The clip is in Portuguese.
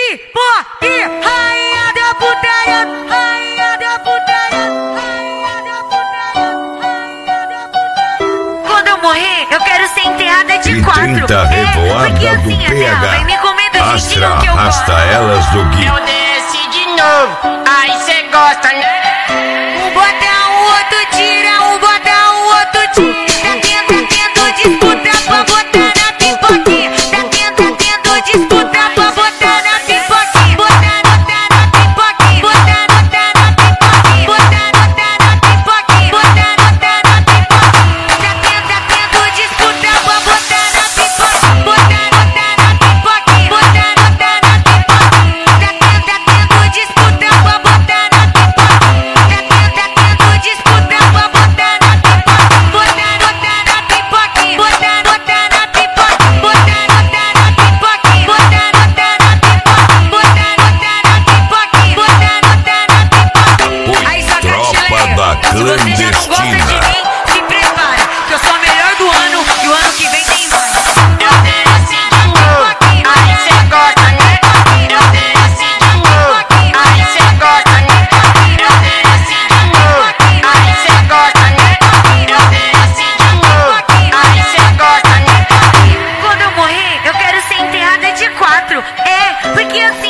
pipoque, rainha da putaria, rainha da putaria, rainha da putaria, rainha da putaria. Quando eu morrer, eu quero ser enterrada de quatro. 30 revoada do PH. Vai me comer do Astra, jeitinho que eu arrasta gosto. elas do Gui. Eu desci de novo, aí cê gosta, né? Um bota, um outro tira, um bota, um outro tira. Tá tendo disputa pra botar na pipoquinha. Tá tendo disputa pra botar na pipoquinha. Botar na pipoquinha, botar na pipoquinha, botar na pipoquinha, botar na pipoquinha. Tá tendo disputa pra botar na pipoquinha. Botar na pipoquinha, botar na pipoquinha. Tá tendo disputa pra botar na pipoquinha. Tá tendo disputa pra botar na pipoquinha. Botar na pipoquinha, botar na pipoquinha, botar na pipoquinha, botar na pipoquinha, botar na pipoquinha. Aí só Tropa da se você já não gosta de clandestina. mim, se prepara, que eu sou a melhor do ano e o ano que vem tem mais. Eu desci de novo, aí cê gosta, né? Eu desci de novo, aí cê gosta, né? Eu desci de novo, aí cê gosta, né? Eu desci de novo, aí cê gosta, né? Quando eu morrer, eu quero ser enterrada de quatro. É, porque assim